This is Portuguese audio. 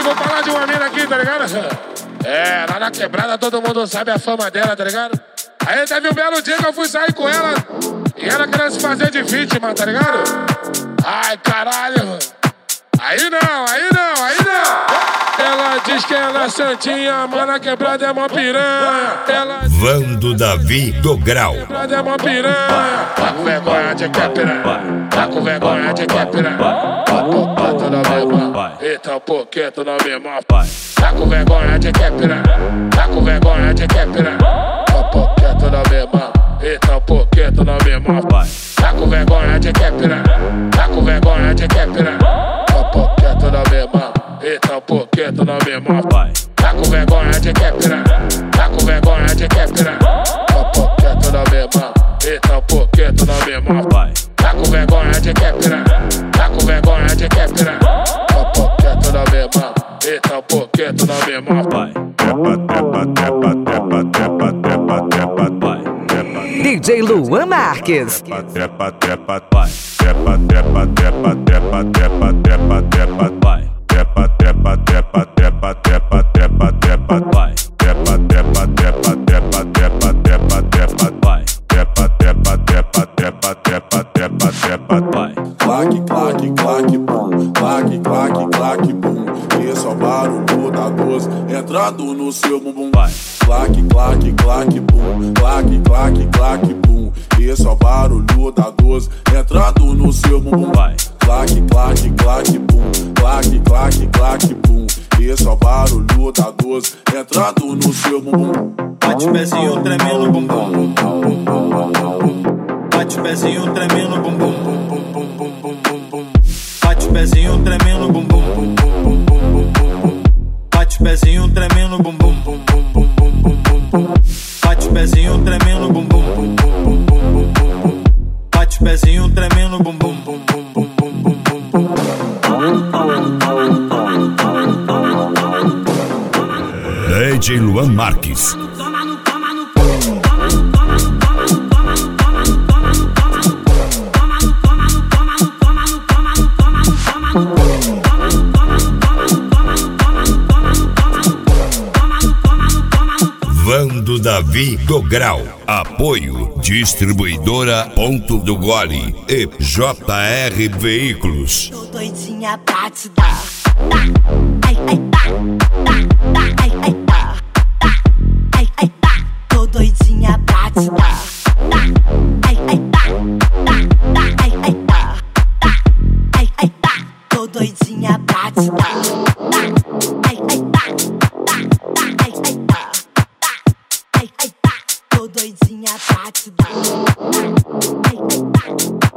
vou falar de uma mina aqui, tá ligado? É, lá na quebrada todo mundo sabe a fama dela, tá ligado? Aí teve um belo dia que eu fui sair com ela e ela queria se fazer de vítima, tá ligado? Ai, caralho. Aí não. Ela diz que ela é santinha, mas na quebrada é mó piranha. Vando Davi do Grau. Quebrada é mó piranha. Tá com vergonha de que é piranha. Tá com vergonha de que é piranha. Poqueto na mesma. Eita, poqueto na mesma. Tá com vergonha de que é piranha. Tá com vergonha de que é piranha. Poqueto na mesma. Eita, poqueto na mesma. Tá com vergonha de que é piranha. Tá com vergonha de que é piranha. Poqueto na mesma. Eita, poqueto na mesma. Tá com vergonha de que é piranha. Tá com vergonha de que é piranha. Poqueto na mesma. Eita, poqueto na mesma. Tá com vergonha de que é piranha. Tá com vergonha de que é piranha. Poqueto na mesma. Eita, poqueto na mesma. DJ Luan Marques. Claque, claque, claque, bum. Claque, claque, claque, bum. Esse é o barulho da 12 entrando no seu bumbum. Claque, claque, claque, bum. Claque, claque, claque, bum. Esse é o barulho da 12 entrando no seu bumbum. Claque, claque, claque, bum. Claque, claque, claque, bum. Esse é o barulho da 12 entrando no seu bumbum. Bate o pezinho tremendo, bumbum. Bate o pezinho tremendo, bumbum. Bate o pezinho tremendo, bumbum. Bate o pezinho tremendo, bumbum. Bate o pezinho tremendo, bumbum. Bate o pezinho tremendo, bumbum. DJ Luan Marques. Vando Davi do Grau. Apoio Distribuidora Ponto do Gole e JR Veículos. Tô doidinha pra te dar. Ai, ai, tá. Ai, ai, tá. Ai, ai, tá. Tô doidinha pra te dar. Ai, ai, tá. Ai, ai, tá. Ai, ai, tá. Tô doidinha pra te dar. Ai, ai, tá. Ai, ai, tá. Ai, ai, tá. Tô doidinha pra te dar. Ai, ai, tá.